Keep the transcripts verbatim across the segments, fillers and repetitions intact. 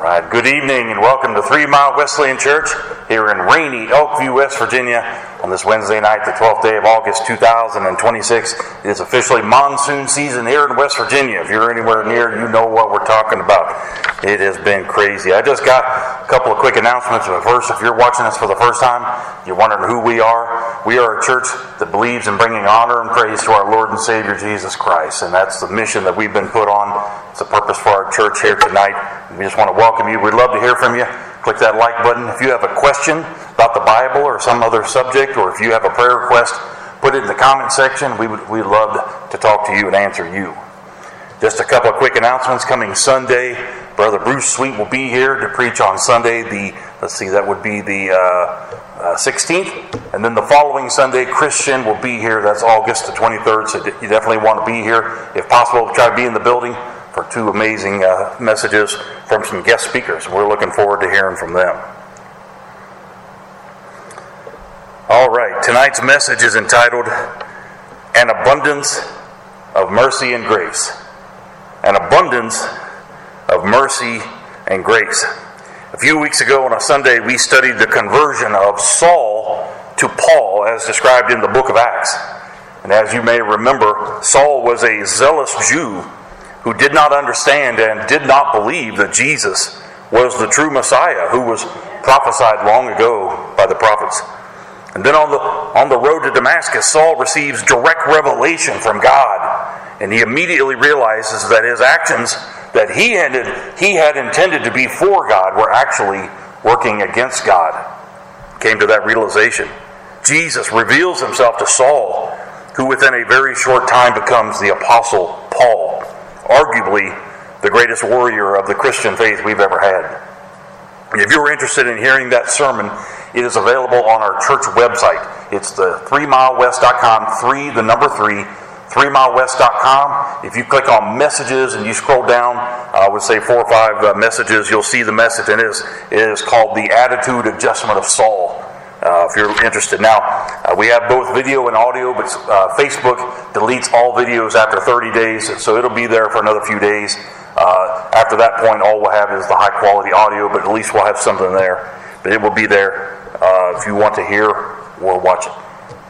Right, good evening and welcome to Three Mile Wesleyan Church here in rainy Elkview, West Virginia on this Wednesday night, the twelfth day of August two thousand twenty-six. It is officially monsoon season here in West Virginia. If you're anywhere near, you know what we're talking about. It has been crazy. I just got a couple of quick announcements. But first, if you're watching us for the first time, you're wondering who we are. We are a church that believes in bringing honor and praise to our Lord and Savior Jesus Christ, and that's the mission that we've been put on. It's the purpose for our church here tonight. We just want to welcome you. We'd love to hear from you. Click that like button. If you have a question about the Bible or some other subject, or if you have a prayer request, put it in the comment section. We would we'd love to talk to you and answer you. Just a couple of quick announcements. Coming Sunday, Brother Bruce Sweet will be here to preach on Sunday. The let's see, that would be the uh, uh, sixteenth, and then the following Sunday, Christian will be here. That's August the twenty-third. So you definitely want to be here, if possible. Try to be in the building for two amazing uh, messages from some guest speakers. We're looking forward to hearing from them. All right, tonight's message is entitled An Abundance of Mercy and Grace. An abundance of mercy and grace. A few weeks ago on a Sunday, we studied the conversion of Saul to Paul as described in the book of Acts. And as you may remember, Saul was a zealous Jew who did not understand and did not believe that Jesus was the true Messiah who was prophesied long ago by the prophets. And then on the on the road to Damascus, Saul receives direct revelation from God, and he immediately realizes that his actions that he had, he had intended to be for God were actually working against God. Came to that realization. Jesus reveals himself to Saul, who within a very short time becomes the Apostle Paul, arguably the greatest warrior of the Christian faith we've ever had. If you're interested in hearing that sermon, it is available on our church website. It's the three mile west dot com, three, the number three, three mile west dot com. If you click on messages and you scroll down, uh, I would say four or five uh, messages, you'll see the message. And it is, it is called The Attitude Adjustment of Saul. Uh, if you're interested. Now, uh, we have both video and audio, but uh, Facebook deletes all videos after thirty days, so it'll be there for another few days. Uh, after that point, all we'll have is the high-quality audio, but at least we'll have something there. But it will be there uh, if you want to hear or watch it.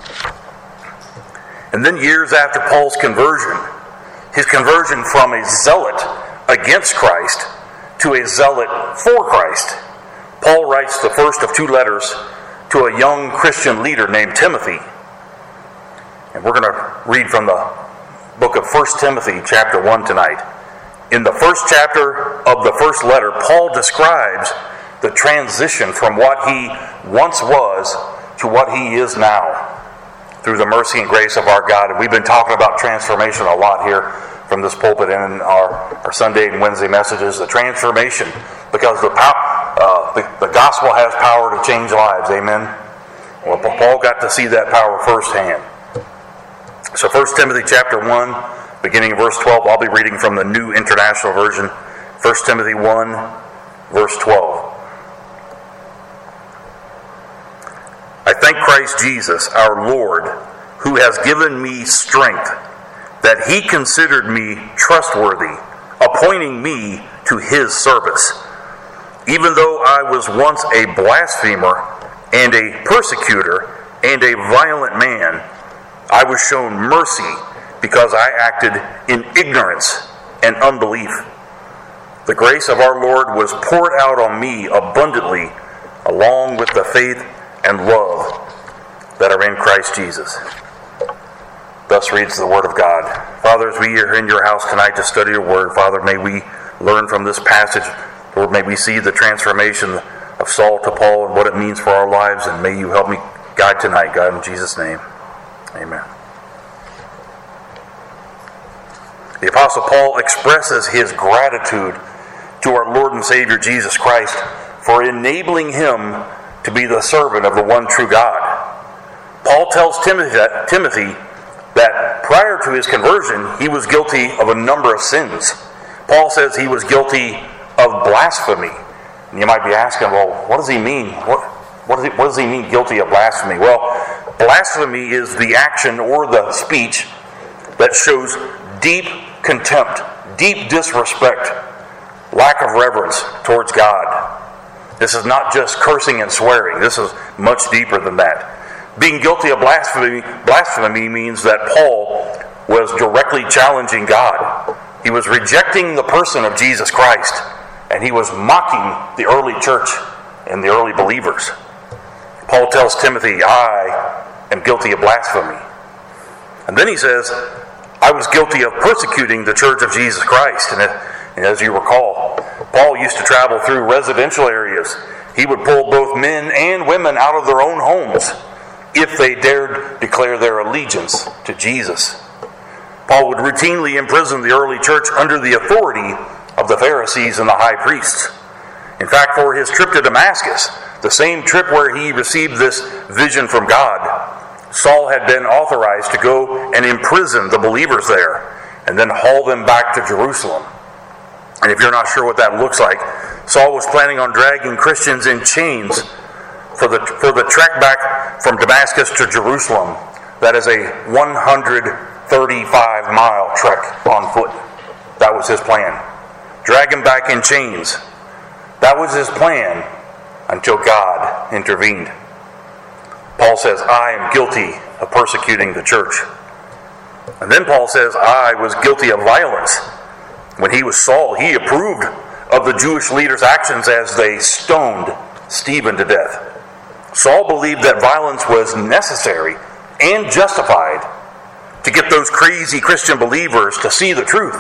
And then years after Paul's conversion, his conversion from a zealot against Christ to a zealot for Christ, Paul writes the first of two letters to a young Christian leader named Timothy. And we're going to read from the book of First Timothy chapter one tonight. In the first chapter of the first letter, Paul describes the transition from what he once was to what he is now through the mercy and grace of our God. And we've been talking about transformation a lot here from this pulpit and in our, our Sunday and Wednesday messages. The transformation, because the power Uh, the, the gospel has power to change lives, amen? Well, Paul got to see that power firsthand. So First Timothy chapter one, beginning of verse twelve, I'll be reading from the New International Version. First Timothy one, verse twelve. I thank Christ Jesus, our Lord, who has given me strength, that he considered me trustworthy, appointing me to his service. Even though I was once a blasphemer and a persecutor and a violent man, I was shown mercy because I acted in ignorance and unbelief. The grace of our Lord was poured out on me abundantly, along with the faith and love that are in Christ Jesus. Thus reads the Word of God. Father, as we are in your house tonight to study your Word, Father, may we learn from this passage. Lord, may we see the transformation of Saul to Paul and what it means for our lives, and may you help me guide tonight, God, in Jesus' name. Amen. The Apostle Paul expresses his gratitude to our Lord and Savior Jesus Christ for enabling him to be the servant of the one true God. Paul tells Timothy that, Timothy that prior to his conversion, he was guilty of a number of sins. Paul says he was guilty of blasphemy. And you might be asking, well, what does he mean? What, what, does he, what does he mean, guilty of blasphemy? Well, blasphemy is the action or the speech that shows deep contempt, deep disrespect lack of reverence towards God. This is not just cursing and swearing. This is much deeper than that. Being guilty of blasphemy, blasphemy means that Paul was directly challenging God. He was rejecting the person of Jesus Christ, and he was mocking the early church and the early believers. Paul tells Timothy, I am guilty of blasphemy. And then he says, I was guilty of persecuting the church of Jesus Christ. And, it, and as you recall, Paul used to travel through residential areas. He would pull both men and women out of their own homes if they dared declare their allegiance to Jesus. Paul would routinely imprison the early church under the authority of the Pharisees and the high priests. In fact, for his trip to Damascus, the same trip where he received this vision from God, Saul had been authorized to go and imprison the believers there and then haul them back to Jerusalem. And if you're not sure what that looks like, Saul was planning on dragging Christians in chains for the for the trek back from Damascus to Jerusalem. That is a one hundred thirty-five mile trek on foot. That was his plan. Drag him back in chains. That was his plan until God intervened. Paul says, I am guilty of persecuting the church. And then Paul says, I was guilty of violence. When he was Saul, he approved of the Jewish leaders' actions as they stoned Stephen to death. Saul believed that violence was necessary and justified to get those crazy Christian believers to see the truth.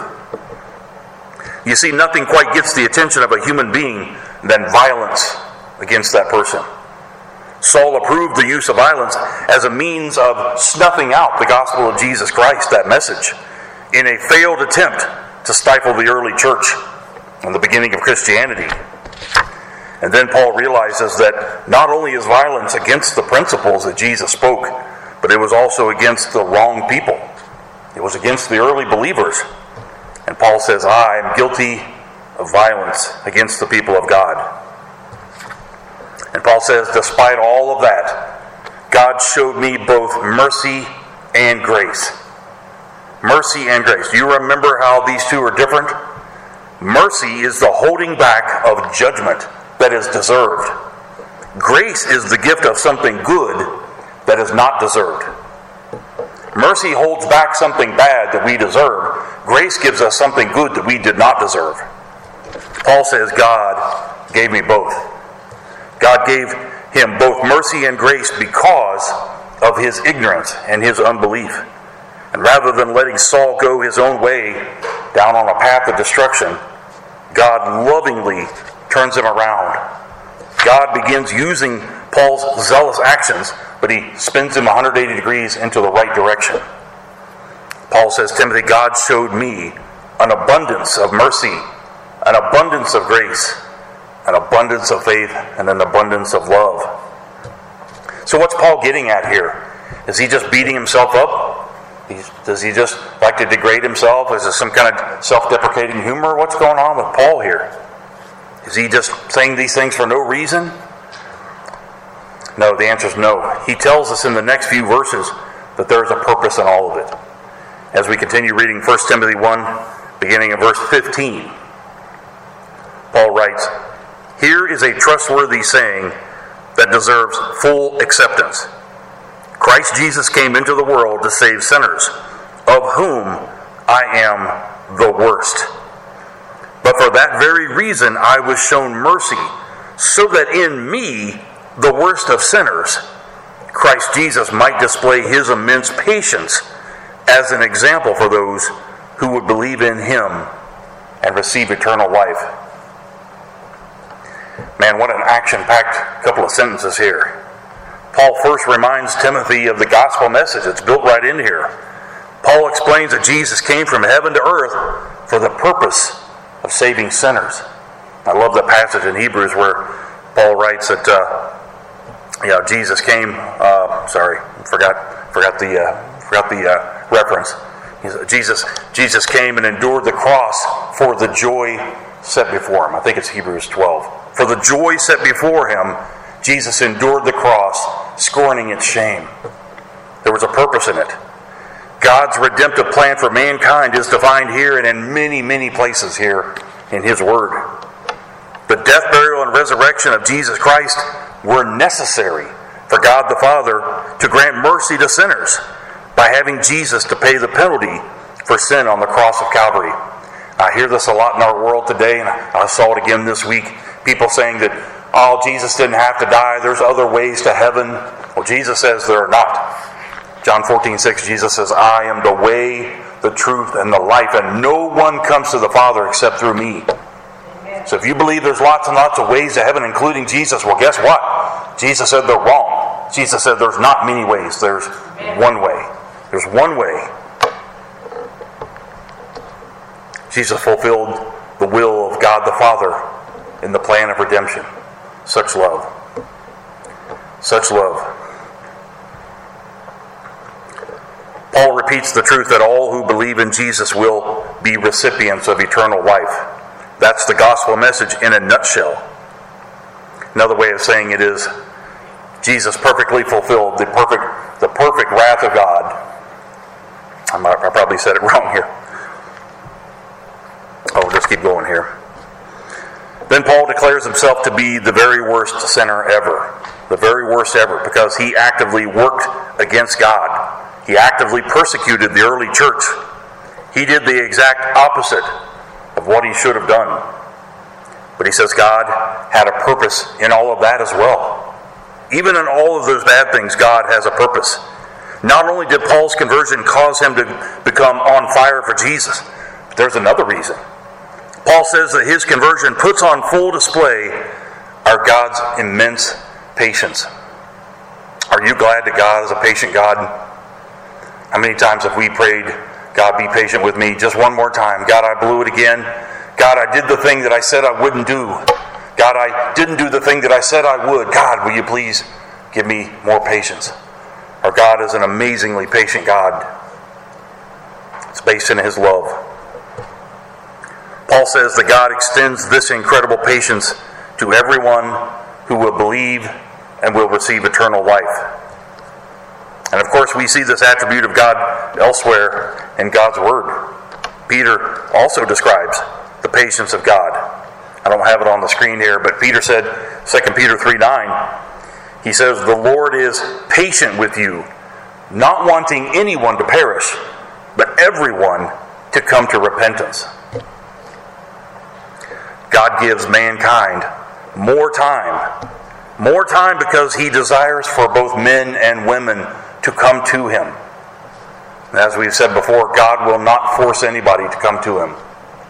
You see, nothing quite gets the attention of a human being than violence against that person. Saul approved the use of violence as a means of snuffing out the gospel of Jesus Christ, that message, in a failed attempt to stifle the early church and the beginning of Christianity. And then Paul realizes that not only is violence against the principles that Jesus spoke, but it was also against the wrong people. It was against the early believers. And Paul says, I am guilty of violence against the people of God. And Paul says, despite all of that, God showed me both mercy and grace. Mercy and grace. Do you remember how these two are different? Mercy is the holding back of judgment that is deserved. Grace is the gift of something good that is not deserved. Mercy holds back something bad that we deserve. Grace gives us something good that we did not deserve. Paul says God gave me both. God gave him both mercy and grace because of his ignorance and his unbelief. And rather than letting Saul go his own way down on a path of destruction, God lovingly turns him around. God begins using Paul's zealous actions, but he spins him one hundred eighty degrees into the right direction. Paul says, Timothy, God showed me an abundance of mercy, an abundance of grace, an abundance of faith, and an abundance of love. So what's Paul getting at here? Is he just beating himself up? He's, does he just like to degrade himself? Is there some kind of self-deprecating humor? What's going on with Paul here? Is he just saying these things for no reason? No, the answer is no. He tells us in the next few verses that there's a purpose in all of it. As we continue reading First Timothy one, beginning in verse fifteen, Paul writes, here is a trustworthy saying that deserves full acceptance. Christ Jesus came into the world to save sinners, of whom I am the worst. But for that very reason I was shown mercy, so that in me, the worst of sinners, Christ Jesus might display his immense patience as an example for those who would believe in him and receive eternal life. Man, what an action-packed couple of sentences here. Paul first reminds Timothy of the gospel message. It's built right in here. Paul explains that Jesus came from heaven to earth for the purpose of saving sinners. I love the passage in Hebrews where Paul writes that uh, you know, Jesus came. Uh, sorry, forgot forgot the uh, forgot the uh, reference. He's, Jesus Jesus came and endured the cross for the joy set before him. I think it's Hebrews twelve. For the joy set before him, Jesus endured the cross, scorning its shame. There was a purpose in it. God's redemptive plan for mankind is defined here and in many, many places here in His Word. The death, burial, and resurrection of Jesus Christ were necessary for God the Father to grant mercy to sinners by having Jesus to pay the penalty for sin on the cross of Calvary. I hear this a lot in our world today, and I saw it again this week. People saying that, oh, Jesus didn't have to die. There's other ways to heaven. Well, Jesus says there are not. John fourteen six, Jesus says, I am the way, the truth, and the life, and no one comes to the Father except through me. Amen. So if you believe there's lots and lots of ways to heaven, including Jesus, well, guess what? Jesus said they're wrong. Jesus said there's not many ways. There's Amen. one way. There's one way. Jesus fulfilled the will of God the Father in the plan of redemption. Such love. Such love. Paul repeats the truth that all who believe in Jesus will be recipients of eternal life. That's the gospel message in a nutshell. Another way of saying it is, Jesus perfectly fulfilled the perfect, the perfect wrath of God. I, might, I probably said it wrong here. Oh, just keep going here. Then Paul declares himself to be the very worst sinner ever. The very worst ever, because he actively worked against God. He actively persecuted the early church. He did the exact opposite of what he should have done. But he says God had a purpose in all of that as well. Even in all of those bad things, God has a purpose. Not only did Paul's conversion cause him to become on fire for Jesus, but there's another reason. Paul says that his conversion puts on full display our God's immense patience. Are you glad that God is a patient God? How many times have we prayed, God, be patient with me just one more time. God, I blew it again. God, I did the thing that I said I wouldn't do. God, I didn't do the thing that I said I would. God, will you please give me more patience? Our God is an amazingly patient God. It's based in His love. Paul says that God extends this incredible patience to everyone who will believe and will receive eternal life. And of course, we see this attribute of God elsewhere in God's Word. Peter also describes the patience of God. I don't have it on the screen here, but Peter said, Second Peter three nine, he says, the Lord is patient with you, not wanting anyone to perish, but everyone to come to repentance. God gives mankind more time. More time because He desires for both men and women to come to Him. And as we've said before, God will not force anybody to come to Him.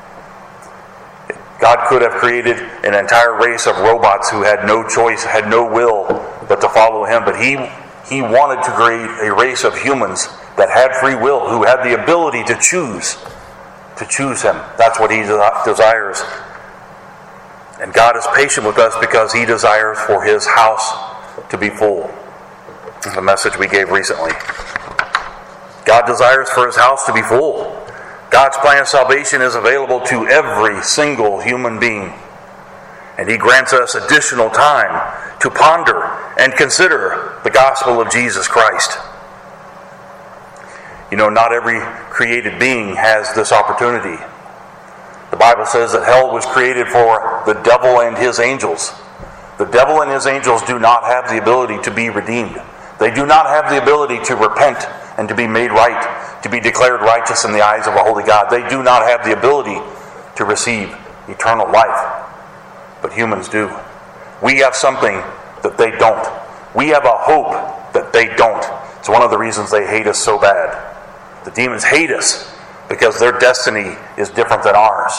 God could have created an entire race of robots who had no choice, had no will but to follow Him. But He, he wanted to create a race of humans that had free will, who had the ability to choose, to choose Him. That's what He desires. And God is patient with us because He desires for His house to be full. The message we gave recently. God desires for His house to be full. God's plan of salvation is available to every single human being. And He grants us additional time to ponder and consider the gospel of Jesus Christ. You know, not every created being has this opportunity. The Bible says that hell was created for the devil and his angels. The devil and his angels do not have the ability to be redeemed. They do not have the ability to repent and to be made right, to be declared righteous in the eyes of a holy God. They do not have the ability to receive eternal life. But humans do. We have something that they don't. We have a hope that they don't. It's one of the reasons they hate us so bad. The demons hate us because their destiny is different than ours.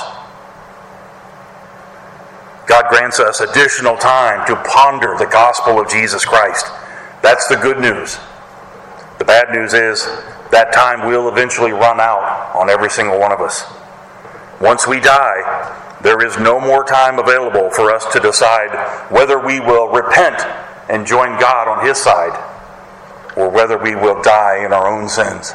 God grants us additional time to ponder the gospel of Jesus Christ. That's the good news. The bad news is that time will eventually run out on every single one of us. Once we die, there is no more time available for us to decide whether we will repent and join God on His side, or whether we will die in our own sins.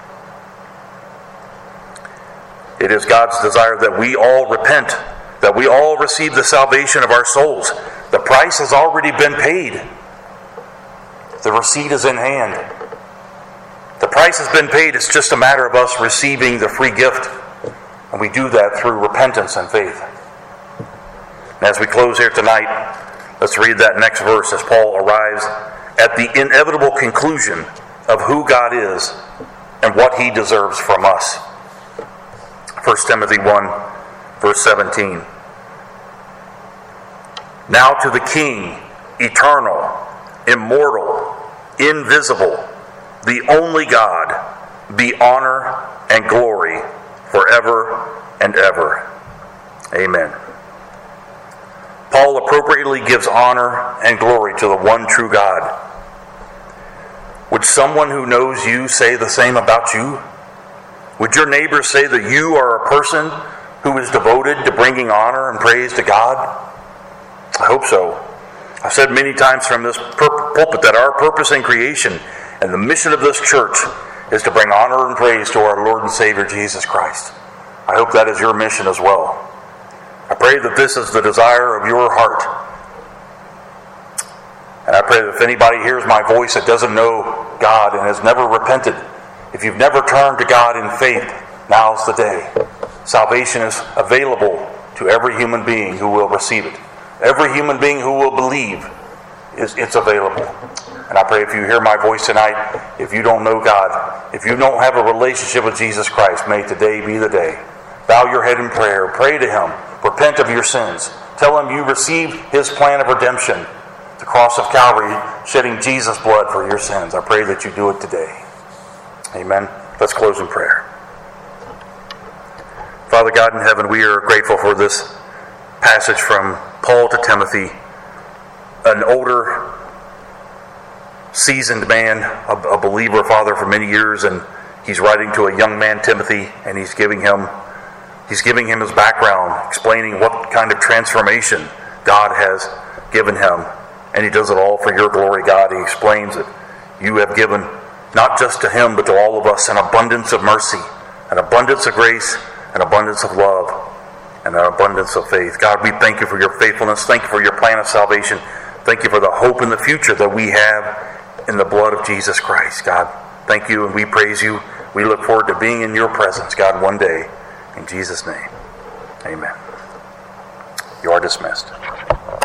It is God's desire that we all repent, that we all receive the salvation of our souls. The price has already been paid. The receipt is in hand. The price has been paid. It's just a matter of us receiving the free gift. And we do that through repentance and faith. And as we close here tonight, let's read that next verse as Paul arrives at the inevitable conclusion of who God is and what he deserves from us. First Timothy one, verse seventeen. Now to the King, eternal, immortal, invisible, the only God, be honor and glory forever and ever. Amen. Paul appropriately gives honor and glory to the one true God. Would someone who knows you say the same about you? Would your neighbors say that you are a person who is devoted to bringing honor and praise to God? I hope so. I've said many times from this pulpit that our purpose in creation and the mission of this church is to bring honor and praise to our Lord and Savior Jesus Christ. I hope that is your mission as well. I pray that this is the desire of your heart. And I pray that if anybody hears my voice that doesn't know God and has never repented, if you've never turned to God in faith, now's the day. Salvation is available to every human being who will receive it. Every human being who will believe, is it's available. And I pray if you hear my voice tonight, if you don't know God, if you don't have a relationship with Jesus Christ, may today be the day. Bow your head in prayer. Pray to Him. Repent of your sins. Tell Him you received His plan of redemption, the cross of Calvary, shedding Jesus' blood for your sins. I pray that you do it today. Amen. Let's close in prayer. Father God in heaven, we are grateful for this passage from Paul to Timothy, an older, seasoned man, a, a believer, Father, for many years, and he's writing to a young man, Timothy, and he's giving him he's giving him his background, explaining what kind of transformation God has given him, and he does it all for your glory, God. He explains that you have given not just to him, but to all of us, an abundance of mercy, an abundance of grace, an abundance of love, and an abundance of faith. God, we thank you for your faithfulness. Thank you for your plan of salvation. Thank you for the hope in the future that we have in the blood of Jesus Christ. God, thank you, and we praise you. We look forward to being in your presence, God, one day. In Jesus' name, amen. You are dismissed.